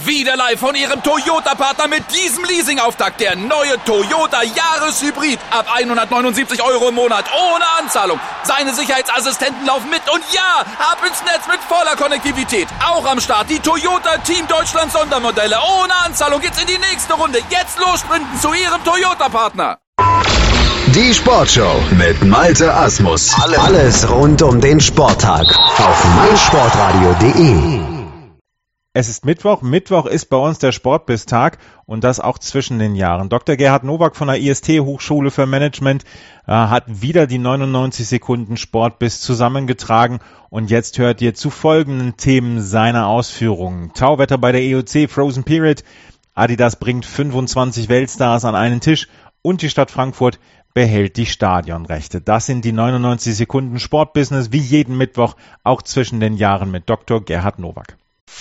Wieder live von Ihrem Toyota-Partner mit diesem Leasing-Auftakt. Der neue Toyota Jahreshybrid. Ab 179 € im Monat. Ohne Anzahlung. Seine Sicherheitsassistenten laufen mit. Und ja, ab ins Netz mit voller Konnektivität. Auch am Start die Toyota Team Deutschland Sondermodelle. Ohne Anzahlung geht's in die nächste Runde. Jetzt los sprinten zu Ihrem Toyota-Partner. Die Sportshow mit Malte Asmus. Alles rund um den Sporttag auf meinsportradio.de. Es ist Mittwoch. Mittwoch ist bei uns der Sportbiz-Tag und das auch zwischen den Jahren. Dr. Gerhard Nowak von der IST Hochschule für Management hat wieder die 99 Sekunden Sportbiz zusammengetragen und jetzt hört ihr zu folgenden Themen seiner Ausführungen. Tauwetter bei der EOC Frozen Period, Adidas bringt 25 Weltstars an einen Tisch und die Stadt Frankfurt behält die Stadionrechte. Das sind die 99 Sekunden Sportbusiness wie jeden Mittwoch, auch zwischen den Jahren mit Dr. Gerhard Nowak.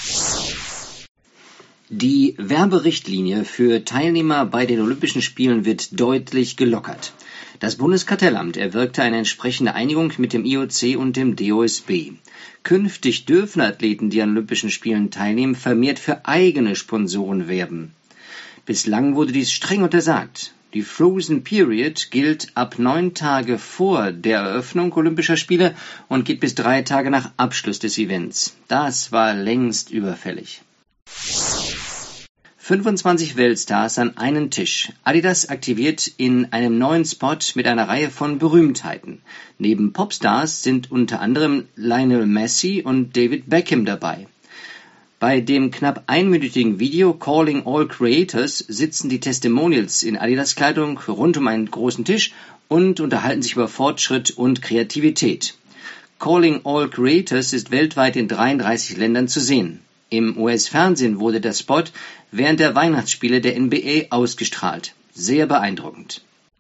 Die Werberichtlinie für Teilnehmer bei den Olympischen Spielen wird deutlich gelockert. Das Bundeskartellamt erwirkte eine entsprechende Einigung mit dem IOC und dem DOSB. Künftig dürfen Athleten, die an Olympischen Spielen teilnehmen, vermehrt für eigene Sponsoren werben. Bislang wurde dies streng untersagt. Die Frozen Period gilt ab 9 Tage vor der Eröffnung Olympischer Spiele und geht bis 3 Tage nach Abschluss des Events. Das war längst überfällig. 25 Weltstars an einen Tisch. Adidas aktiviert in einem neuen Spot mit einer Reihe von Berühmtheiten. Neben Popstars sind unter anderem Lionel Messi und David Beckham dabei. Bei dem knapp einminütigen Video Calling All Creators sitzen die Testimonials in Adidas-Kleidung rund um einen großen Tisch und unterhalten sich über Fortschritt und Kreativität. Calling All Creators ist weltweit in 33 Ländern zu sehen. Im US-Fernsehen wurde der Spot während der Weihnachtsspiele der NBA ausgestrahlt. Sehr beeindruckend.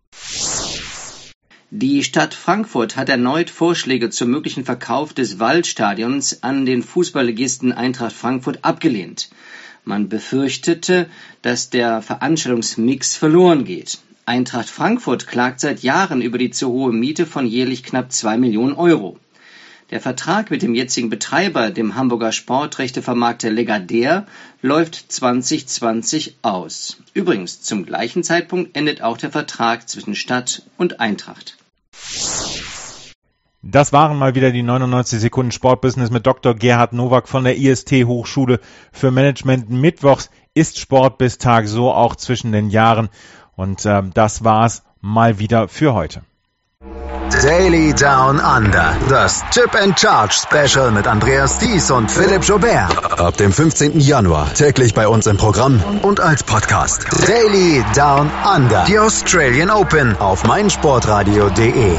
Die Stadt Frankfurt hat erneut Vorschläge zum möglichen Verkauf des Waldstadions an den Fußballligisten Eintracht Frankfurt abgelehnt. Man befürchtete, dass der Veranstaltungsmix verloren geht. Eintracht Frankfurt klagt seit Jahren über die zu hohe Miete von jährlich knapp 2 Millionen €. Der Vertrag mit dem jetzigen Betreiber, dem Hamburger Sportrechtevermarkter Lagardère, läuft 2020 aus. Übrigens, zum gleichen Zeitpunkt endet auch der Vertrag zwischen Stadt und Eintracht. Das waren mal wieder die 99 Sekunden Sportbusiness mit Dr. Gerhard Nowak von der IST Hochschule für Management. Mittwochs ist Sportbiz-Tag, so auch zwischen den Jahren. Und das war's mal wieder für heute. Daily Down Under, das Chip and Charge Special mit Andreas Thies und Philipp Joubert. Ab dem 15. Januar täglich bei uns im Programm und als Podcast. Daily Down Under, die Australian Open auf meinsportradio.de.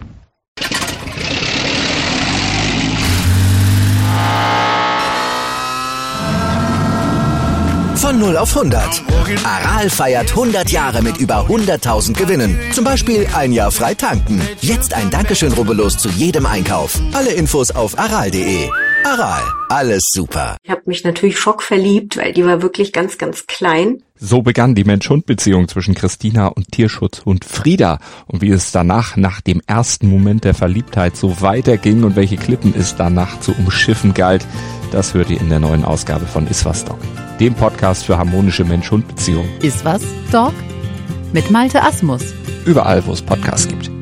Von 0 auf 100. Aral feiert 100 Jahre mit über 100.000 Gewinnen. Zum Beispiel ein Jahr frei tanken. Jetzt ein Dankeschön, rubbellos zu jedem Einkauf. Alle Infos auf aral.de. Aral, alles super. Ich habe mich natürlich schockverliebt, weil die war wirklich ganz, ganz klein. So begann die Mensch-Hund-Beziehung zwischen Christina und Tierschutzhund Frieda. Und wie es danach, nach dem ersten Moment der Verliebtheit, so weiterging und welche Klippen es danach zu umschiffen galt, das hört ihr in der neuen Ausgabe von Iswas Dog, dem Podcast für harmonische Mensch-Hund-Beziehungen. Iswas Dog mit Malte Asmus. Überall, wo es Podcasts gibt.